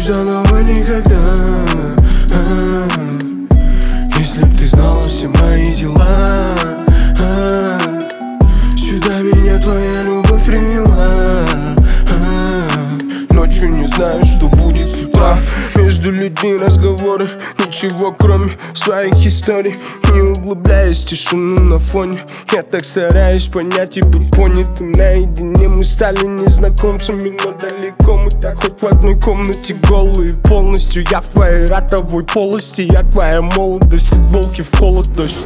заново никогда. Если б ты знала все мои дела, сюда меня твоя любовь привела. Ночью не знаю, что будет с утра. Между людьми разговоры, ничего кроме своих историй. Не углубляясь в тишину на фоне, я так стараюсь понять и быть понятым. Наедине мы стали незнакомцами, но далеко мы так хоть в одной комнате голые полностью. Я в твоей ротовой полости, я твоя молодость, футболки в холод, дождь.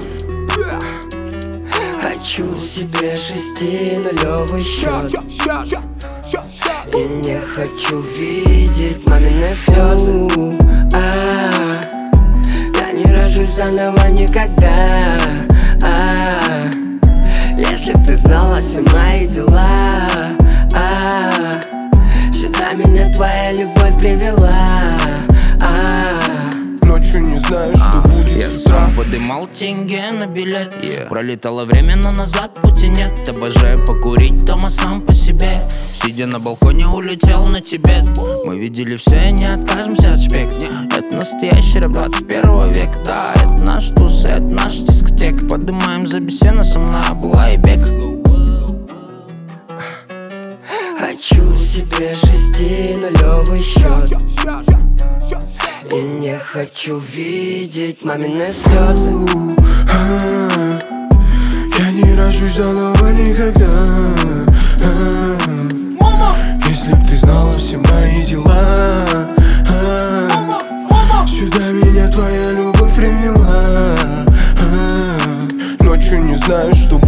Хочу себе 6-нулевый счет и не хочу видеть мамины слезы. Я не рожусь заново никогда. Если б ты знала все мои дела, сюда меня твоя любовь привела. Ночью не знаю, что будет. Я сам подымал тенге на билет. Пролетало время, но назад пути нет. Обожаю покурить дома сам по себе. Сидя на балконе, улетел на Тибет. Мы видели все и не откажемся от шпек. Это настоящий рэп 21 века. Да, это наш туз, это наш дискотека. Подымаем за бесена, со мной была и бег. Хочу себе 6-нулевый счет и не хочу видеть мамины слезы. Я не рожусь заново никогда. Если б ты знала все мои дела, сюда меня твоя любовь привела. Ночью не знаю, что